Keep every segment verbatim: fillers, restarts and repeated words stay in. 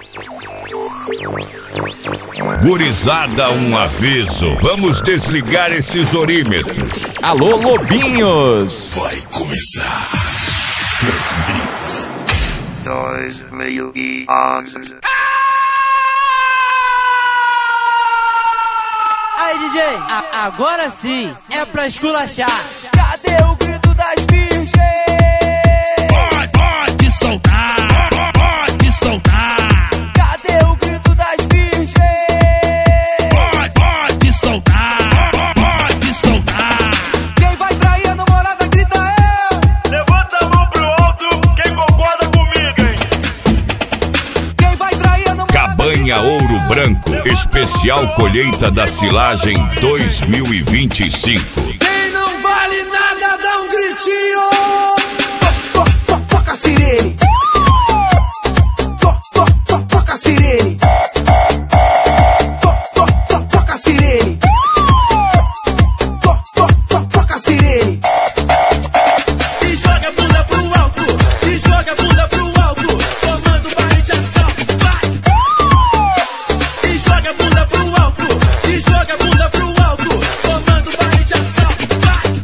Gurizada, um aviso. Vamos desligar esses orímetros. Alô, lobinhos. Vai começar. Dois mil e onze. Aí, D J, a- agora sim, é pra esculachar. Cadê o grito das virgens? Pode, pode soltar, pode soltar. Cadê o grito das virgens? Pode, pode soltar, pode soltar. Quem vai trair a namorada grita eu. Levanta a mão pro alto, quem concorda comigo, hein? Quem vai trair a namorada Cabanha Ouro Branco, especial colheita da silagem dois mil e vinte e cinco. Quem não vale nada dá um gritinho. To- to- to- Toca a sirene. To- to- to- Toca a sirene. To- to- to- Toca a sirene. To- to- to- Toca a sirene. E joga a bunda pro alto, e joga a bunda pro alto, tomando barra de assalto, vai! E joga a bunda pro alto, e joga a bunda pro alto, tomando barra de assalto, vai!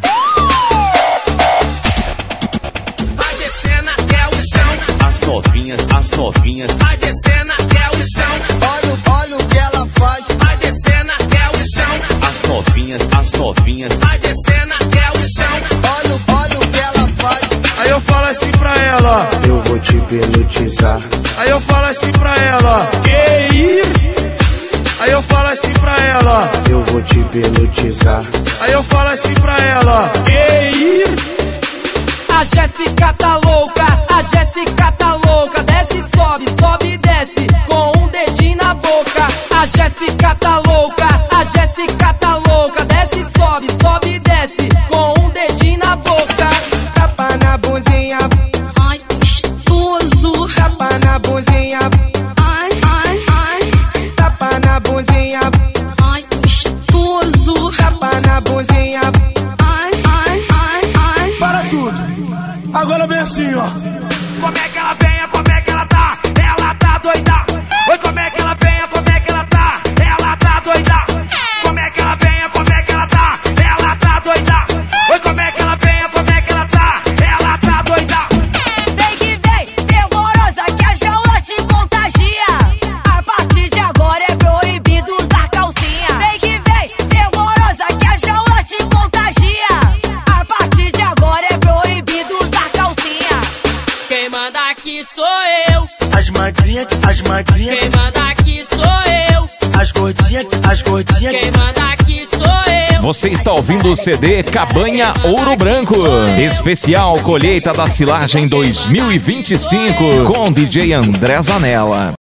Vai descendo até o chão, As novinhas, as novinhas, vai descendo até o chão, Olha, olha o que ela faz. vai descendo até o chão, as novinhas, as novinhas, vai descendo até o chão. Olha, olha o que ela faz. Aí eu falo assim pra ela, Eu vou te penetizar. aí eu falo assim pra ela, que isso? Aí eu falo assim pra ela, Eu vou te penetizar. aí eu falo assim pra ela, que isso? A Jéssica tá louca, a Jéssica tá louca. Desce, sobe, sobe, desce, com um dedinho na boca. A Jéssica tá louca, a Jéssica tá louca. Desce, sobe, sobe, desce, com um dedinho na boca. Tapa na bundinha, Ai, gostoso. tapa na bundinha, Ai, ai, ai. tapa na bundinha, Ai, gostoso. tapa na bundinha. Ai, ai, ai, ai. Para tudo. Agora vem assim, ó. Como é que ela vem, como é que ela tá? Ela tá doida. Oi, como é que ela vem, como é que ela tá? Ela tá doida. Como é que ela vem, como é que ela tá? Ela tá doida. Oi, como é que ela vem, como é que ela tá? Ela tá doida. Vem que vem, fervorosa, que a jaula te contagia. A partir de agora é proibido usar calcinha. Vem que vem, fervorosa, que a jaula te contagia. A partir de agora é proibido usar calcinha. Quem manda aqui sou eu. As magrinhas, as magrinhas, Quem manda aqui sou eu. as gordinhas, as gordinhas. Quem manda aqui sou eu. Você está ouvindo o C D Cabanha Ouro Branco, especial colheita da silagem dois mil e vinte e cinco, com D J André Zanella.